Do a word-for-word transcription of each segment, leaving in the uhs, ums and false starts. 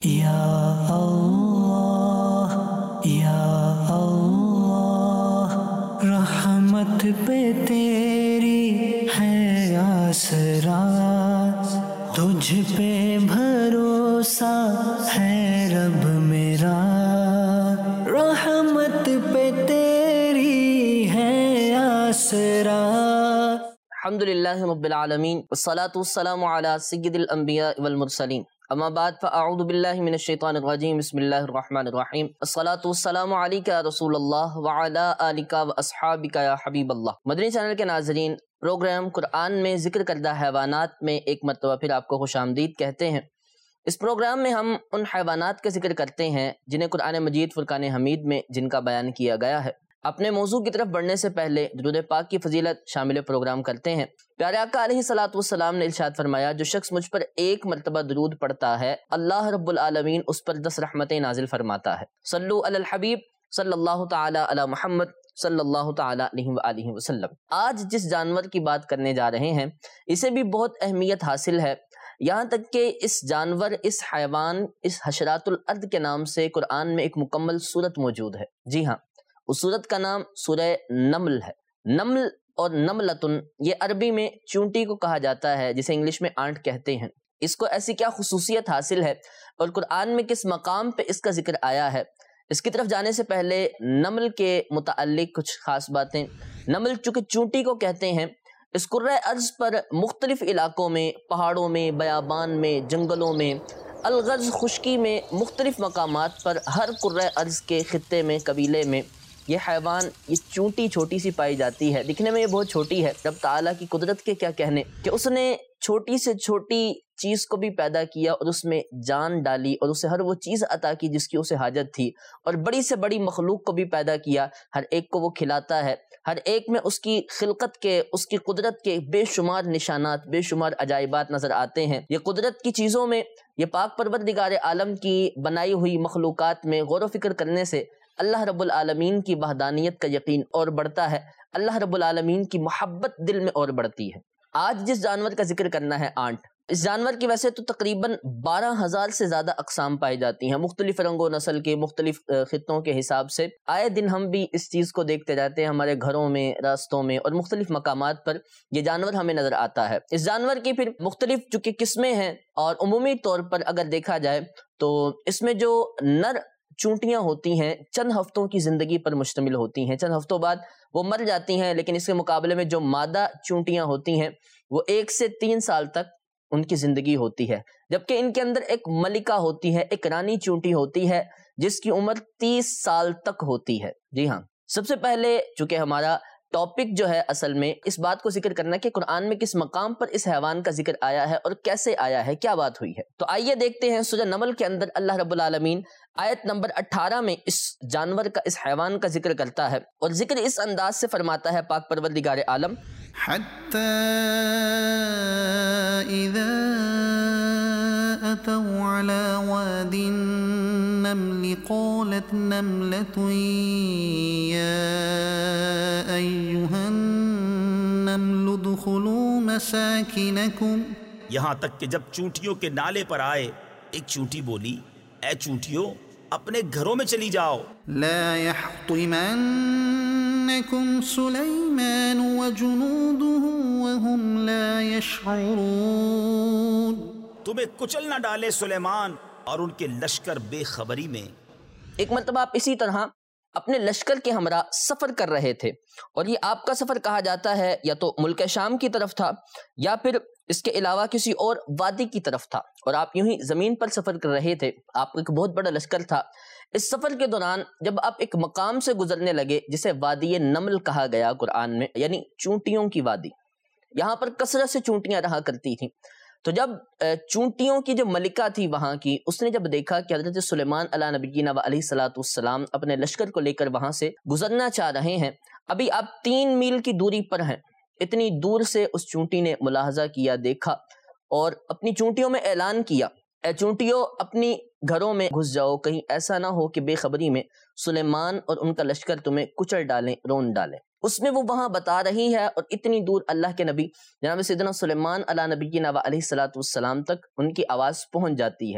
یا اللہ یا اللہ رحمت پہ تیری ہے آسرا، تجھ پہ بھروسہ ہے رب میرا، رحمت پہ تیری ہے آسرا۔ الحمدللہ رب العالمین والصلاة والسلام علی سید الانبیاء والمرسلین، اما بعد فاعوذ باللہ من الشیطان الرجیم، بسم اللہ الرحمن الرحیم، الصلاة والسلام علیک یا رسول اللہ وعلی آلک واصحابک یا حبیب اللہ۔ مدنی چینل کے ناظرین، پروگرام قرآن میں ذکر کردہ حیوانات میں ایک مرتبہ پھر آپ کو خوش آمدید کہتے ہیں۔ اس پروگرام میں ہم ان حیوانات کا ذکر کرتے ہیں جنہیں قرآن مجید فرقان حمید میں جن کا بیان کیا گیا ہے۔ اپنے موضوع کی طرف بڑھنے سے پہلے درود پاک کی فضیلت شامل پروگرام کرتے ہیں۔ پیارے آقا علیہ الصلوۃ والسلام نے ارشاد فرمایا، جو شخص مجھ پر ایک مرتبہ درود پڑھتا ہے اللہ رب العالمین اس پر دس رحمتیں نازل فرماتا ہے۔ صلو علی الحبیب صلی اللہ تعالی علی محمد صلی اللہ تعالی علیہ وآلہ وسلم۔ آج جس جانور کی بات کرنے جا رہے ہیں اسے بھی بہت اہمیت حاصل ہے، یہاں تک کہ اس جانور، اس حیوان، اس حشرات الارض کے نام سے قرآن میں ایک مکمل سورت موجود ہے۔ جی ہاں، اس سورت کا نام سورہ نمل ہے۔ نمل اور نملتن یہ عربی میں چونٹی کو کہا جاتا ہے، جسے انگلش میں آنٹ کہتے ہیں۔ اس کو ایسی کیا خصوصیت حاصل ہے اور قرآن میں کس مقام پہ اس کا ذکر آیا ہے، اس کی طرف جانے سے پہلے نمل کے متعلق کچھ خاص باتیں۔ نمل چونکہ چونٹی کو کہتے ہیں، اس کرۂ ارض پر مختلف علاقوں میں، پہاڑوں میں، بیابان میں، جنگلوں میں، الغرض خشکی میں، مختلف مقامات پر، ہر کرۂ ارض کے خطے میں، قبیلے میں یہ حیوان، یہ چونٹی چھوٹی سی پائی جاتی ہے۔ دکھنے میں یہ بہت چھوٹی ہے، رب تعالیٰ کی قدرت کے کیا کہنے کہ اس نے چھوٹی سے چھوٹی چیز کو بھی پیدا کیا اور اس میں جان ڈالی اور اسے ہر وہ چیز عطا کی جس کی اسے حاجت تھی، اور بڑی سے بڑی مخلوق کو بھی پیدا کیا، ہر ایک کو وہ کھلاتا ہے، ہر ایک میں اس کی خلقت کے، اس کی قدرت کے بے شمار نشانات، بے شمار عجائبات نظر آتے ہیں۔ یہ قدرت کی چیزوں میں، یہ پاک پروردگار عالم کی بنائی ہوئی مخلوقات میں غور و فکر کرنے سے اللہ رب العالمین کی وحدانیت کا یقین اور بڑھتا ہے، اللہ رب العالمین کی محبت دل میں اور بڑھتی ہے۔ آج جس جانور کا ذکر کرنا ہے، آنٹ، اس جانور کی ویسے تو تقریباً بارہ ہزار سے زیادہ اقسام پائی جاتی ہیں، مختلف رنگ و نسل کے، مختلف خطوں کے حساب سے۔ آئے دن ہم بھی اس چیز کو دیکھتے رہتے ہیں، ہمارے گھروں میں، راستوں میں اور مختلف مقامات پر یہ جانور ہمیں نظر آتا ہے۔ اس جانور کی پھر مختلف چونکہ قسمیں ہیں، اور عمومی طور پر اگر دیکھا جائے تو اس میں جو نر چونٹیاں ہوتی ہیں چند ہفتوں کی زندگی پر مشتمل ہوتی ہیں، چند ہفتوں بعد وہ مر جاتی ہیں، لیکن اس کے مقابلے میں جو مادہ چونٹیاں ہوتی ہیں وہ ایک سے تین سال تک ان کی زندگی ہوتی ہے، جبکہ ان کے اندر ایک ملکہ ہوتی ہے، ایک رانی چونٹی ہوتی ہے جس کی عمر تیس سال تک ہوتی ہے۔ جی ہاں، سب سے پہلے چونکہ ہمارا ٹاپک جو ہے اصل میں اس بات کو ذکر کرنا کہ قرآن میں کس مقام پر اس حیوان کا ذکر آیا ہے اور کیسے آیا ہے، کیا بات ہوئی ہے، تو آئیے دیکھتے ہیں۔ سورہ نمل کے اندر اللہ رب العالمین آیت نمبر اٹھارہ میں اس جانور کا، اس حیوان کا ذکر کرتا ہے، اور ذکر اس انداز سے فرماتا ہے پاک پروردگار عالم، حتى إذا أتوا على واد النمل قالت نملة يا أيها النمل ادخلوا مساكنكم، یہاں تک کہ جب چونٹیوں کے نالے پر آئے ایک چونٹی بولی، اے چونٹیوں اپنے گھروں میں چلی جاؤ، لا يحطمنكم سليمان وجنوده وهم لا يشعرون، تمہیں کچل نہ ڈالے سلیمان اور ان کے لشکر بے خبری میں۔ ایک مرتبہ آپ اسی طرح اپنے لشکر کے ہمراہ سفر کر رہے تھے، اور یہ آپ کا سفر کہا جاتا ہے یا تو ملک شام کی طرف تھا یا پھر اس کے علاوہ کسی اور وادی کی طرف تھا، اور آپ یوں ہی زمین پر سفر کر رہے تھے، آپ کا ایک بہت بڑا لشکر تھا۔ اس سفر کے دوران جب آپ ایک مقام سے گزرنے لگے جسے وادی نمل کہا گیا قرآن میں، یعنی چونٹیوں کی وادی، یہاں پر کثرت سے چونٹیاں رہا کرتی تھیں، تو جب چونٹیوں کی جو ملکہ تھی وہاں کی، اس نے جب دیکھا کہ حضرت سلیمان علیہ نبینا و علیہ الصلوۃ والسلام اپنے لشکر کو لے کر وہاں سے گزرنا چاہ رہے ہیں، ابھی آپ تین میل کی دوری پر ہیں، اتنی دور سے اس چونٹی نے ملاحظہ کیا، دیکھا، اور اپنی چونٹیوں میں اعلان کیا، اے چونٹیوں اپنی گھروں میں گھس جاؤ، کہیں ایسا نہ ہو کہ بے خبری میں سلیمان اور ان کا لشکر تمہیں کچل ڈالیں، رون ڈالیں۔ اس میں وہ وہاں بتا رہی ہے، اور اتنی دور اللہ کے نبی جناب سیدنا سلیمان علیہ نبینا و علیہ الصلوۃ والسلام تک ان کی آواز پہنچ جاتی ہے،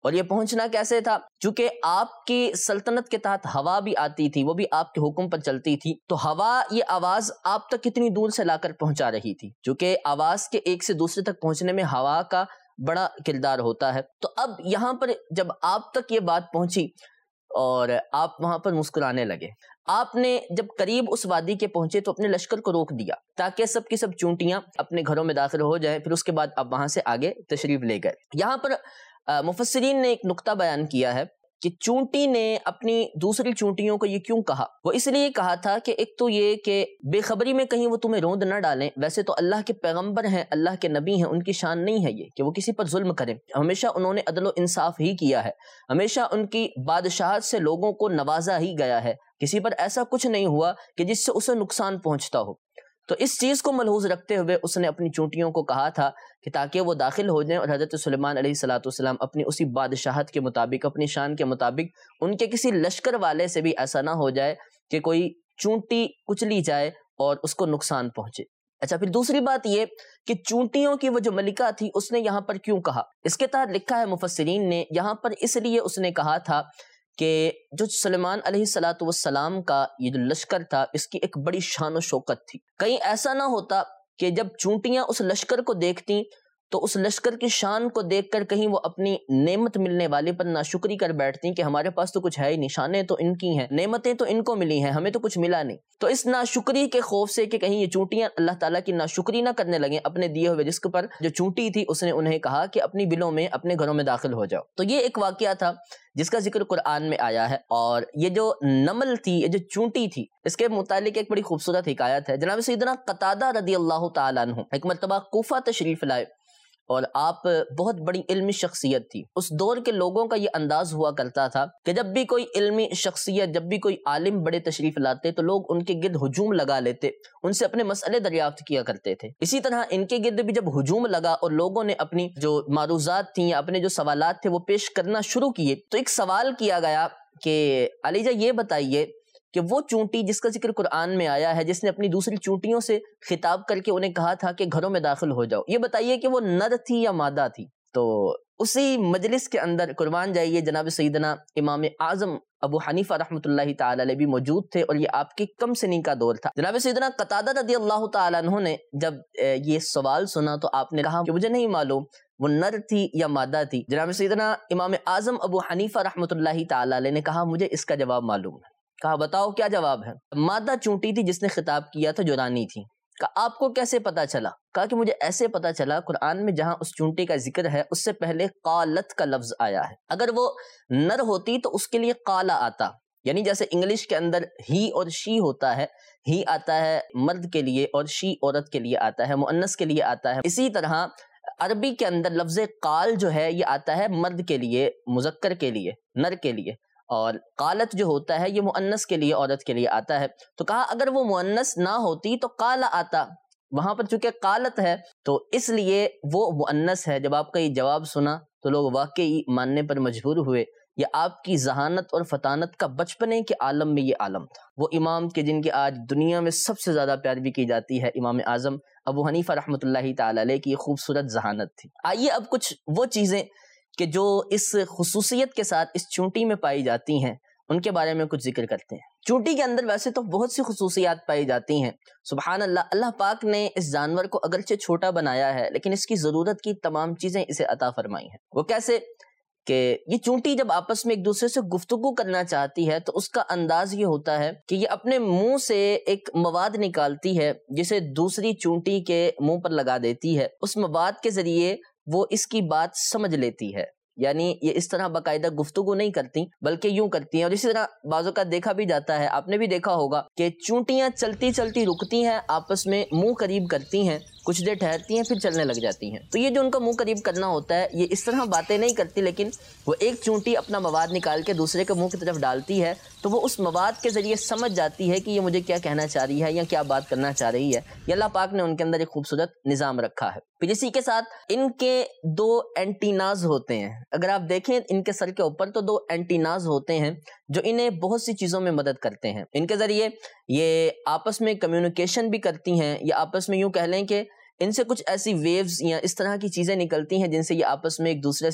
اور یہ پہنچنا کیسے تھا؟ چونکہ آپ کی سلطنت کے تحت ہوا بھی آتی تھی، وہ بھی آپ کے حکم پر چلتی تھی، تو ہوا یہ آواز آپ تک کتنی دور سے لا کر پہنچا رہی تھی، چونکہ آواز کے ایک سے دوسرے تک پہنچنے میں ہوا کا بڑا کردار ہوتا ہے۔ تو اب یہاں پر جب آپ تک یہ بات پہنچی اور آپ وہاں پر مسکرانے لگے، آپ نے جب قریب اس وادی کے پہنچے تو اپنے لشکر کو روک دیا تاکہ سب کی سب چونٹیاں اپنے گھروں میں داخل ہو جائیں، پھر اس کے بعد آپ وہاں سے آگے تشریف لے گئے۔ یہاں پر مفسرین نے ایک نقطہ بیان کیا ہے کہ چونٹی نے اپنی دوسری چونٹیوں کو یہ کیوں کہا؟ وہ اس لیے کہا تھا کہ ایک تو یہ کہ بے خبری میں کہیں وہ تمہیں روند نہ ڈالیں، ویسے تو اللہ کے پیغمبر ہیں، اللہ کے نبی ہیں، ان کی شان نہیں ہے یہ کہ وہ کسی پر ظلم کریں، ہمیشہ انہوں نے عدل و انصاف ہی کیا ہے، ہمیشہ ان کی بادشاہت سے لوگوں کو نوازا ہی گیا ہے، کسی پر ایسا کچھ نہیں ہوا کہ جس سے اسے نقصان پہنچتا ہو۔ تو اس چیز کو ملحوظ رکھتے ہوئے اس نے اپنی چونٹیوں کو کہا تھا کہ تاکہ وہ داخل ہو جائیں اور حضرت سلیمان علیہ الصلوۃ والسلام اپنی اسی بادشاہت کے مطابق، اپنی شان کے مطابق، ان کے کسی لشکر والے سے بھی ایسا نہ ہو جائے کہ کوئی چونٹی کچلی جائے اور اس کو نقصان پہنچے۔ اچھا، پھر دوسری بات یہ کہ چونٹیوں کی وہ جو ملکہ تھی اس نے یہاں پر کیوں کہا؟ اس کے تحت لکھا ہے مفسرین نے، یہاں پر اس لیے اس نے کہا تھا کہ جو سلیمان علیہ الصلوۃ والسلام کا یہ جو لشکر تھا اس کی ایک بڑی شان و شوکت تھی، کہیں ایسا نہ ہوتا کہ جب چونٹیاں اس لشکر کو دیکھتیں تو اس لشکر کی شان کو دیکھ کر کہیں وہ اپنی نعمت ملنے والے پر ناشکری کر بیٹھتی کہ ہمارے پاس تو کچھ ہے ہی نہیں، شانیں تو ان کی ہیں، نعمتیں تو ان کو ملی ہیں، ہمیں تو کچھ ملا نہیں۔ تو اس ناشکری کے خوف سے کہ کہیں یہ چونٹیاں اللہ تعالیٰ کی ناشکری نہ کرنے لگیں اپنے دیے ہوئے رزق پر، جو چونٹی تھی اس نے انہیں کہا کہ اپنی بلوں میں اپنے گھروں میں داخل ہو جاؤ۔ تو یہ ایک واقعہ تھا جس کا ذکر قرآن میں آیا ہے، اور یہ جو نمل تھی، یہ جو چونٹی تھی، اس کے متعلق ایک بڑی خوبصورت حکایت ہے۔ جناب سیدنا قتادہ رضی اللہ تعالیٰ عنہ ایک مرتبہ کوفہ تشریف لائے، اور آپ بہت بڑی علمی شخصیت تھی۔ اس دور کے لوگوں کا یہ انداز ہوا کرتا تھا کہ جب بھی کوئی علمی شخصیت، جب بھی کوئی عالم بڑے تشریف لاتے تو لوگ ان کے گرد ہجوم لگا لیتے، ان سے اپنے مسئلے دریافت کیا کرتے تھے۔ اسی طرح ان کے گرد بھی جب ہجوم لگا اور لوگوں نے اپنی جو معروضات تھیں یا اپنے جو سوالات تھے وہ پیش کرنا شروع کیے، تو ایک سوال کیا گیا کہ علی جا یہ بتائیے کہ وہ چونٹی جس کا ذکر قرآن میں آیا ہے، جس نے اپنی دوسری چونٹیوں سے خطاب کر کے انہیں کہا تھا کہ گھروں میں داخل ہو جاؤ، یہ بتائیے کہ وہ نر تھی یا مادہ تھی؟ تو اسی مجلس کے اندر قربان جائیے جناب سیدنا امام اعظم ابو حنیفہ رحمۃ اللہ تعالی علیہ بھی موجود تھے، اور یہ آپ کی کم سنی کا دور تھا۔ جناب سیدنا قتادہ رضی اللہ تعالیٰ عنہ نے جب یہ سوال سنا تو آپ نے کہا کہ مجھے نہیں معلوم وہ نر تھی یا مادہ تھی۔ جناب سیدنا امام اعظم ابو حنیفہ رحمۃ اللہ تعالی علیہ نے کہا مجھے اس کا جواب معلوم ہے۔ کہا بتاؤ کیا جواب ہے؟ مادہ چونٹی تھی جس نے خطاب کیا تھا، جو رانی تھی۔ کہا آپ کو کیسے پتا چلا؟ کہا کہ مجھے ایسے پتا چلا، قرآن میں جہاں اس چونٹی کا ذکر ہے اس سے پہلے قالت کا لفظ آیا ہے، اگر وہ نر ہوتی تو اس کے لیے قالا آتا، یعنی جیسے انگلش کے اندر ہی اور شی ہوتا ہے، ہی آتا ہے مرد کے لیے اور شی عورت کے لیے آتا ہے، مؤنث کے لیے آتا ہے۔ اسی طرح عربی کے اندر لفظ قال جو ہے یہ آتا ہے مرد کے لیے، مذکر کے لیے، نر کے لیے، اور قالت جو ہوتا ہے یہ مؤنث کے لیے، عورت کے لیے آتا ہے۔ تو کہا اگر وہ مؤنث نہ ہوتی تو قالا آتا، وہاں پر چونکہ قالت ہے تو اس لیے وہ مؤنث ہے۔ جب آپ کا یہ جواب سنا تو لوگ واقعی ماننے پر مجبور ہوئے، یہ آپ کی ذہانت اور فطانت کا بچپنے کے عالم میں یہ عالم تھا۔ وہ امام کے جن کے آج دنیا میں سب سے زیادہ پیروی کی جاتی ہے، امام اعظم ابو حنیفہ رحمۃ اللہ تعالی علیہ کی یہ خوبصورت ذہانت تھی۔ آئیے اب کچھ وہ چیزیں کہ جو اس خصوصیت کے ساتھ اس چونٹی میں پائی جاتی ہیں ان کے بارے میں کچھ ذکر کرتے ہیں۔ چونٹی کے اندر ویسے تو بہت سی خصوصیات پائی جاتی ہیں، سبحان اللہ، اللہ پاک نے اس جانور کو اگرچہ چھوٹا بنایا ہے لیکن اس کی ضرورت کی تمام چیزیں اسے عطا فرمائی ہیں۔ وہ کیسے کہ یہ چونٹی جب آپس میں ایک دوسرے سے گفتگو کرنا چاہتی ہے تو اس کا انداز یہ ہوتا ہے کہ یہ اپنے منہ سے ایک مواد نکالتی ہے جسے دوسری چونٹی کے منہ پر لگا دیتی ہے، اس مواد کے ذریعے وہ اس کی بات سمجھ لیتی ہے، یعنی یہ اس طرح باقاعدہ گفتگو نہیں کرتی بلکہ یوں کرتی ہیں۔ اور اسی طرح بعضوں کا دیکھا بھی جاتا ہے، آپ نے بھی دیکھا ہوگا کہ چونٹیاں چلتی چلتی رکتی ہیں، آپس میں منہ قریب کرتی ہیں، کچھ دیر ٹھہرتی ہیں پھر چلنے لگ جاتی ہیں۔ تو یہ جو ان کا منہ قریب کرنا ہوتا ہے یہ اس طرح باتیں نہیں کرتی، لیکن وہ ایک چونٹی اپنا مواد نکال کے دوسرے کے منہ کی طرف ڈالتی ہے تو وہ اس مواد کے ذریعے سمجھ جاتی ہے کہ یہ مجھے کیا کہنا چاہ رہی ہے یا کیا بات کرنا چاہ رہی ہے۔ یہ اللہ پاک نے ان کے اندر ایک خوبصورت نظام رکھا ہے۔ پھر اسی کے ساتھ ان کے دو اینٹیناز ہوتے ہیں، اگر آپ دیکھیں ان کے سر کے اوپر تو دو اینٹیناز ہوتے ہیں جو انہیں بہت سی چیزوں میں مدد کرتے ہیں۔ ان کے ذریعے یہ آپس میں کمیونیکیشن بھی کرتی ہیں، یا آپس میں یوں کہہ لیں کہ ان سے کچھ ایسی ویوز یا اس طرح کی چیزیں نکلتی ہیں جن سے یہ آپس میں ایک دوسرے سے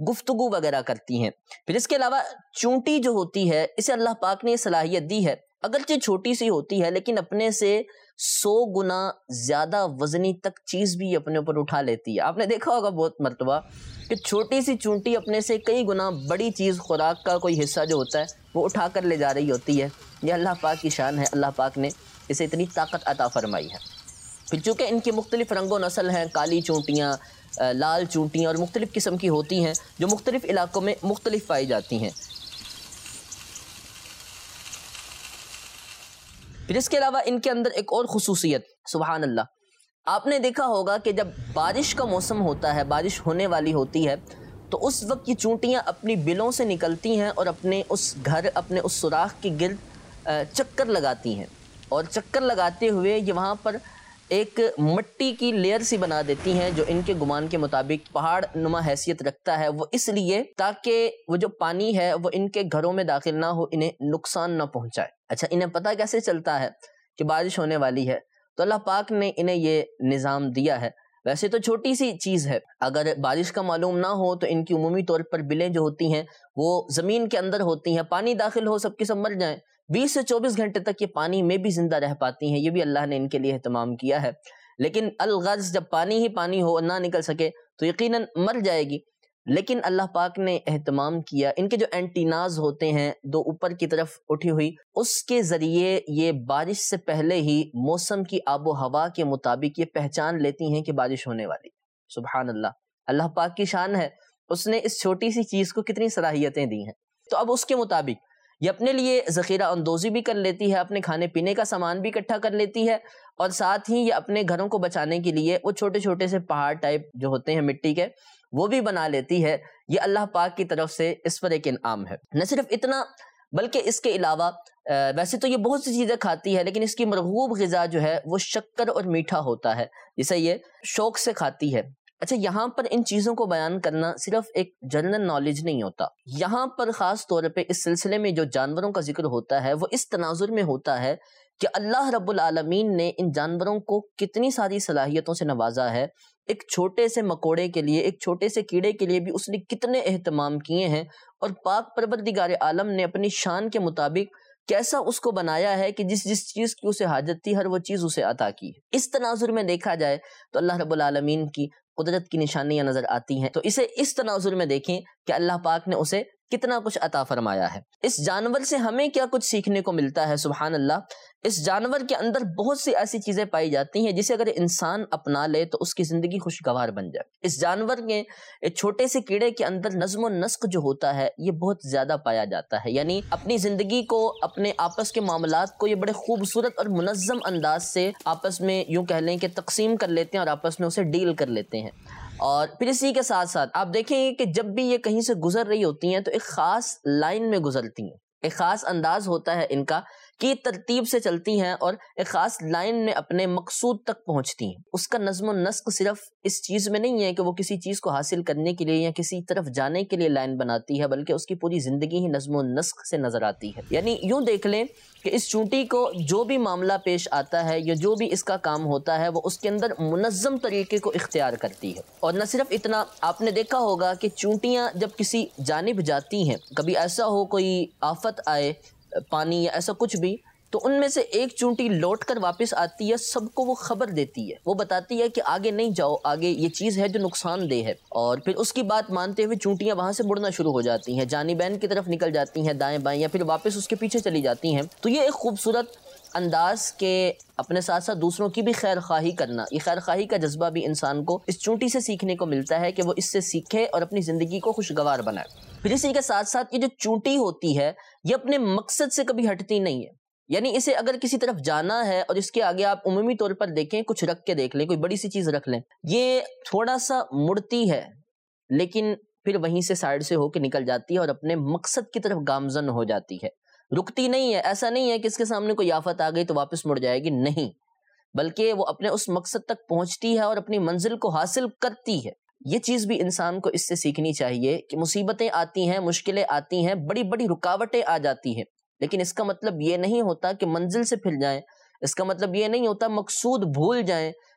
گفتگو وغیرہ کرتی ہیں۔ پھر اس کے علاوہ چونٹی جو ہوتی ہے اسے اللہ پاک نے یہ صلاحیت دی ہے، اگرچہ چھوٹی سی ہوتی ہے لیکن اپنے سے سو گنا زیادہ وزنی تک چیز بھی اپنے اوپر اٹھا لیتی ہے۔ آپ نے دیکھا ہوگا بہت مرتبہ کہ چھوٹی سی چونٹی اپنے سے کئی گنا بڑی چیز، خوراک کا کوئی حصہ جو ہوتا ہے وہ اٹھا کر لے جا رہی ہوتی ہے۔ یہ اللہ پاک کی شان ہے، اللہ پاک نے اسے اتنی طاقت عطا فرمائی ہے۔ پھر چونکہ ان کی مختلف رنگ و نسل ہیں، کالی چونٹیاں، لال چونٹیاں اور مختلف قسم کی ہوتی ہیں جو مختلف علاقوں میں مختلف پائی جاتی ہیں۔ پھر اس کے علاوہ ان کے اندر ایک اور خصوصیت، سبحان اللہ، آپ نے دیکھا ہوگا کہ جب بارش کا موسم ہوتا ہے، بارش ہونے والی ہوتی ہے، تو اس وقت یہ چونٹیاں اپنی بلوں سے نکلتی ہیں اور اپنے اس گھر، اپنے اس سوراخ کے گرد چکر لگاتی ہیں، اور چکر لگاتے ہوئے یہ وہاں پر ایک مٹی کی لیئر سی بنا دیتی ہیں جو ان کے گمان کے مطابق پہاڑ نما حیثیت رکھتا ہے، وہ اس لیے تاکہ وہ جو پانی ہے وہ ان کے گھروں میں داخل نہ ہو، انہیں نقصان نہ پہنچائے۔ اچھا، انہیں پتہ کیسے چلتا ہے کہ بارش ہونے والی ہے؟ تو اللہ پاک نے انہیں یہ نظام دیا ہے۔ ویسے تو چھوٹی سی چیز ہے، اگر بارش کا معلوم نہ ہو تو ان کی عمومی طور پر بلیں جو ہوتی ہیں وہ زمین کے اندر ہوتی ہیں، پانی داخل ہو سب کے سب مر جائیں، بیس سے چوبیس گھنٹے تک یہ پانی میں بھی زندہ رہ پاتی ہیں، یہ بھی اللہ نے ان کے لیے اہتمام کیا ہے۔ لیکن الغرض جب پانی ہی پانی ہو اور نہ نکل سکے تو یقیناً مر جائے گی، لیکن اللہ پاک نے اہتمام کیا، ان کے جو اینٹیناز ہوتے ہیں دو اوپر کی طرف اٹھی ہوئی، اس کے ذریعے یہ بارش سے پہلے ہی موسم کی آب و ہوا کے مطابق یہ پہچان لیتی ہیں کہ بارش ہونے والی۔ سبحان اللہ، اللہ پاک کی شان ہے، اس نے اس چھوٹی سی چیز کو کتنی صلاحیتیں دی ہیں۔ تو اب اس کے مطابق یہ اپنے لیے ذخیرہ اندوزی بھی کر لیتی ہے، اپنے کھانے پینے کا سامان بھی اکٹھا کر لیتی ہے، اور ساتھ ہی یہ اپنے گھروں کو بچانے کے لیے وہ چھوٹے چھوٹے سے پہاڑ ٹائپ جو ہوتے ہیں مٹی کے وہ بھی بنا لیتی ہے۔ یہ اللہ پاک کی طرف سے اس پر ایک انعام ہے۔ نہ صرف اتنا بلکہ اس کے علاوہ ویسے تو یہ بہت سی چیزیں کھاتی ہے، لیکن اس کی مرغوب غذا جو ہے وہ شکر اور میٹھا ہوتا ہے، جسے یہ شوق سے کھاتی ہے۔ اچھا، یہاں پر ان چیزوں کو بیان کرنا صرف ایک جنرل نالج نہیں ہوتا، یہاں پر خاص طور پہ اس سلسلے میں جو جانوروں کا ذکر ہوتا ہے وہ اس تناظر میں ہوتا ہے کہ اللہ رب العالمین نے ان جانوروں کو کتنی ساری صلاحیتوں سے نوازا ہے۔ ایک چھوٹے سے مکوڑے کے لیے، ایک چھوٹے سے کیڑے کے لیے بھی اس نے کتنے اہتمام کیے ہیں، اور پاک پروردگار عالم نے اپنی شان کے مطابق کیسا اس کو بنایا ہے کہ جس جس چیز کی اسے حاجت تھی ہر وہ چیز اسے عطا کی ہے۔ اس تناظر میں دیکھا جائے تو اللہ رب العالمین کی قدرت کی نشانیاں نظر آتی ہیں، تو اسے اس تناظر میں دیکھیں کہ اللہ پاک نے اسے کتنا کچھ عطا فرمایا ہے۔ اس جانور سے ہمیں کیا کچھ سیکھنے کو ملتا ہے؟ سبحان اللہ، اس جانور کے اندر بہت سی ایسی چیزیں پائی جاتی ہیں جسے اگر انسان اپنا لے تو اس کی زندگی خوشگوار بن جائے۔ اس جانور کے ایک چھوٹے سے کیڑے کے اندر نظم و نسق جو ہوتا ہے یہ بہت زیادہ پایا جاتا ہے، یعنی اپنی زندگی کو، اپنے آپس کے معاملات کو یہ بڑے خوبصورت اور منظم انداز سے آپس میں یوں کہہ لیں کہ تقسیم کر لیتے ہیں اور آپس میں اسے ڈیل کر لیتے ہیں۔ اور پھر اسی کے ساتھ ساتھ آپ دیکھیں گے کہ جب بھی یہ کہیں سے گزر رہی ہوتی ہیں تو ایک خاص لائن میں گزرتی ہیں، ایک خاص انداز ہوتا ہے ان کا کہ ترتیب سے چلتی ہیں اور ایک خاص لائن میں اپنے مقصود تک پہنچتی ہیں۔ اس کا نظم و نسق صرف اس چیز میں نہیں ہے کہ وہ کسی چیز کو حاصل کرنے کے لیے یا کسی طرف جانے کے لیے لائن بناتی ہے، بلکہ اس کی پوری زندگی ہی نظم و نسق سے نظر آتی ہے۔ یعنی یوں دیکھ لیں کہ اس چونٹی کو جو بھی معاملہ پیش آتا ہے یا جو بھی اس کا کام ہوتا ہے وہ اس کے اندر منظم طریقے کو اختیار کرتی ہے۔ اور نہ صرف اتنا، آپ نے دیکھا ہوگا کہ چونٹیاں جب کسی جانب جاتی ہیں، کبھی ایسا ہو کوئی آفت آئے، پانی یا ایسا کچھ بھی، تو ان میں سے ایک چونٹی لوٹ کر واپس آتی ہے، سب کو وہ خبر دیتی ہے، وہ بتاتی ہے کہ آگے نہیں جاؤ، آگے یہ چیز ہے جو نقصان دہ ہے، اور پھر اس کی بات مانتے ہوئے چونٹیاں وہاں سے مڑنا شروع ہو جاتی ہیں، جانبین کی طرف نکل جاتی ہیں، دائیں بائیں، یا پھر واپس اس کے پیچھے چلی جاتی ہیں۔ تو یہ ایک خوبصورت انداز کے اپنے ساتھ ساتھ دوسروں کی بھی خیر خواہی کرنا، یہ خیر خواہی کا جذبہ بھی انسان کو اس چونٹی سے سیکھنے کو ملتا ہے کہ وہ اس سے سیکھے اور اپنی زندگی کو خوشگوار بنائے۔ پھر اسی کے ساتھ ساتھ یہ جو چونٹی ہوتی ہے یہ اپنے مقصد سے کبھی ہٹتی نہیں ہے، یعنی اسے اگر کسی طرف جانا ہے اور اس کے آگے آپ عمومی طور پر دیکھیں، کچھ رکھ کے دیکھ لیں، کوئی بڑی سی چیز رکھ لیں، یہ تھوڑا سا مڑتی ہے لیکن پھر وہیں سے سائیڈ سے ہو کے نکل جاتی ہے اور اپنے مقصد کی طرف گامزن ہو جاتی ہے، رکتی نہیں ہے۔ ایسا نہیں ہے کہ اس کے سامنے کوئی آفت آ گئی تو واپس مڑ جائے گی، نہیں، بلکہ وہ اپنے اس مقصد تک پہنچتی ہے اور اپنی منزل کو حاصل کرتی ہے۔ یہ چیز بھی انسان کو اس سے سیکھنی چاہیے کہ مصیبتیں آتی ہیں، مشکلیں آتی ہیں، بڑی بڑی رکاوٹیں آ جاتی ہیں، لیکن اس کا مطلب یہ نہیں ہوتا کہ منزل سے پھر جائیں، اس کا مطلب یہ نہیں ہوتا مقصود بھول جائیں،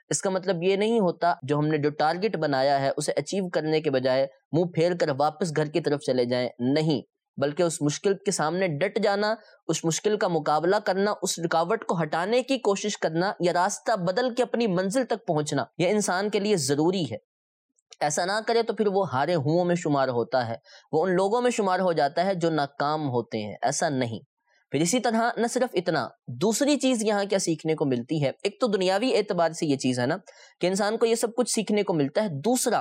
اس کا مطلب یہ نہیں ہوتا جو ہم نے جو ٹارگٹ بنایا ہے اسے اچیو کرنے کے بجائے منہ پھیر کر واپس گھر کی طرف چلے جائیں، نہیں، بلکہ اس مشکل کے سامنے ڈٹ جانا، اس مشکل کا مقابلہ کرنا، اس رکاوٹ کو ہٹانے کی کوشش کرنا یا راستہ بدل کے اپنی منزل تک پہنچنا، یہ انسان کے لیے ضروری ہے۔ ایسا نہ کرے تو پھر وہ ہارے ہوں میں شمار ہوتا ہے، وہ ان لوگوں میں شمار ہو جاتا ہے جو ناکام ہوتے ہیں، ایسا نہیں۔ پھر اسی طرح نہ صرف اتنا، دوسری چیز یہاں کیا سیکھنے کو ملتی ہے، ایک تو دنیاوی اعتبار سے یہ چیز ہے نا کہ انسان کو یہ سب کچھ سیکھنے کو ملتا ہے، دوسرا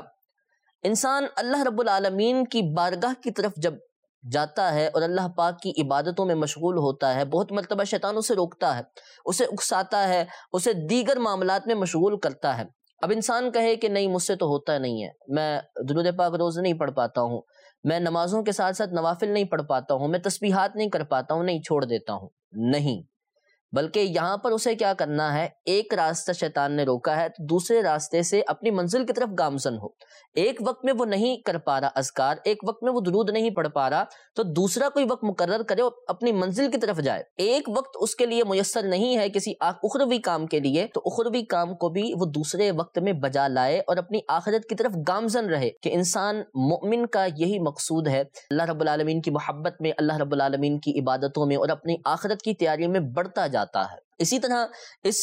انسان اللہ رب العالمین کی بارگاہ کی طرف جب جاتا ہے اور اللہ پاک کی عبادتوں میں مشغول ہوتا ہے، بہت مرتبہ شیطان اسے روکتا ہے، اسے اکساتا ہے، اسے دیگر معاملات میں مشغول کرتا ہے۔ اب انسان کہے کہ نہیں، مجھ سے تو ہوتا نہیں ہے، میں درود پاک روز نہیں پڑھ پاتا ہوں، میں نمازوں کے ساتھ ساتھ نوافل نہیں پڑھ پاتا ہوں، میں تسبیحات نہیں کر پاتا ہوں، نہیں، چھوڑ دیتا ہوں، نہیں، بلکہ یہاں پر اسے کیا کرنا ہے، ایک راستہ شیطان نے روکا ہے تو دوسرے راستے سے اپنی منزل کی طرف گامزن ہو۔ ایک وقت میں وہ نہیں کر پا رہا اذکار، ایک وقت میں وہ درود نہیں پڑھ پا رہا تو دوسرا کوئی وقت مقرر کرے اور اپنی منزل کی طرف جائے۔ ایک وقت اس کے لیے میسر نہیں ہے کسی اخروی کام کے لیے تو اخروی کام کو بھی وہ دوسرے وقت میں بجا لائے اور اپنی آخرت کی طرف گامزن رہے، کہ انسان مؤمن کا یہی مقصود ہے، اللہ رب العالمین کی محبت میں، اللہ رب العالمین کی عبادتوں میں اور اپنی آخرت کی تیاری میں بڑھتا جاتا ہے۔ اسی طرح اس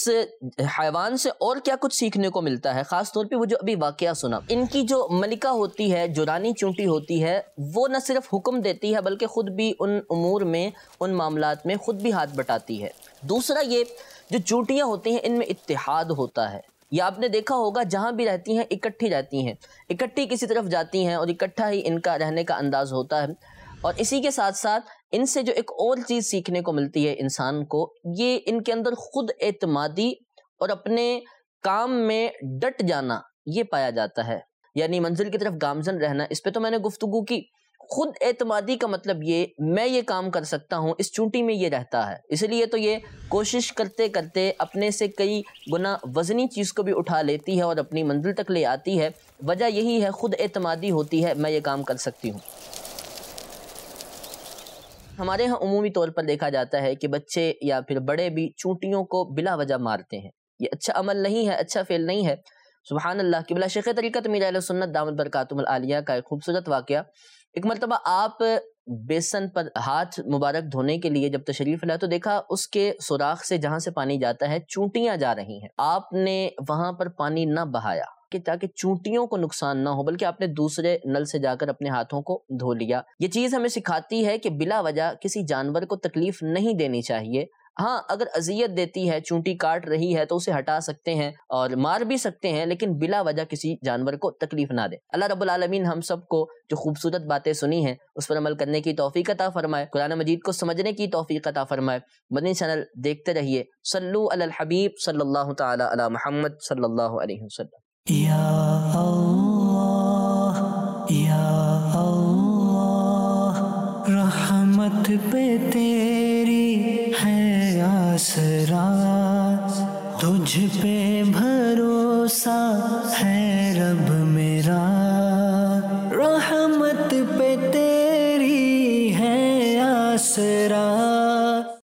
حیوان سے اور کیا کچھ سیکھنے کو ملتا ہے، خاص طور پہ وہ جو ابھی واقعہ سنا، ان کی جو ملکہ ہوتی ہے، جو رانی چونٹی ہوتی ہے، وہ نہ صرف حکم دیتی ہے بلکہ خود بھی ان امور میں، ان معاملات میں خود بھی ہاتھ بٹاتی ہے۔ دوسرا یہ جو چونٹیاں ہوتی ہیں ان میں اتحاد ہوتا ہے، یہ آپ نے دیکھا ہوگا جہاں بھی رہتی ہیں اکٹھی رہتی ہیں، اکٹھی کسی طرف جاتی ہیں اور اکٹھا ہی ان کا رہنے کا انداز ہوتا ہے۔ اور اسی کے ساتھ ساتھ ان سے جو ایک اور چیز سیکھنے کو ملتی ہے انسان کو، یہ ان کے اندر خود اعتمادی اور اپنے کام میں ڈٹ جانا یہ پایا جاتا ہے، یعنی منزل کی طرف گامزن رہنا۔ اس پہ تو میں نے گفتگو کی۔ خود اعتمادی کا مطلب یہ، میں یہ کام کر سکتا ہوں، اس چونٹی میں یہ رہتا ہے، اس لیے تو یہ کوشش کرتے کرتے اپنے سے کئی گنا وزنی چیز کو بھی اٹھا لیتی ہے اور اپنی منزل تک لے آتی ہے۔ وجہ یہی ہے، خود اعتمادی ہوتی ہے، میں یہ کام کر سکتی ہوں۔ ہمارے ہاں عمومی طور پر دیکھا جاتا ہے کہ بچے یا پھر بڑے بھی چونٹیوں کو بلا وجہ مارتے ہیں، یہ اچھا عمل نہیں ہے، اچھا فعل نہیں ہے۔ سبحان اللہ، قبلہ شیخ طریقت میر اہل سنت دامت برکاتہم العالیہ کا ایک خوبصورت واقعہ، ایک مرتبہ آپ بیسن پر ہاتھ مبارک دھونے کے لیے جب تشریف لائے تو دیکھا اس کے سوراخ سے جہاں سے پانی جاتا ہے چونٹیاں جا رہی ہیں۔ آپ نے وہاں پر پانی نہ بہایا کہ تاکہ چونٹیوں کو نقصان نہ ہو، بلکہ آپ نے دوسرے نل سے جا کر اپنے ہاتھوں کو دھو لیا۔ یہ چیز ہمیں سکھاتی ہے کہ بلا وجہ کسی جانور کو تکلیف نہیں دینی چاہیے۔ ہاں، اگر اذیت دیتی ہے، چونٹی کاٹ رہی ہے تو اسے ہٹا سکتے ہیں اور مار بھی سکتے ہیں، لیکن بلا وجہ کسی جانور کو تکلیف نہ دے۔ اللہ رب العالمین ہم سب کو جو خوبصورت باتیں سنی ہیں اس پر عمل کرنے کی توفیق عطا فرمائے، قرآن مجید کو سمجھنے کی توفیق عطا فرمائے۔ مدنی چینل دیکھتے رہیے۔ صلو علی الحبیب صلی اللہ تعالی علی محمد صلی اللہ علیہ وسلم۔ یا اللہ یا اللہ، رحمت پہ تیری ہے آسرا، تجھ پہ بھروسہ ہے رب میرا، رحمت پہ تیری ہے آسرا۔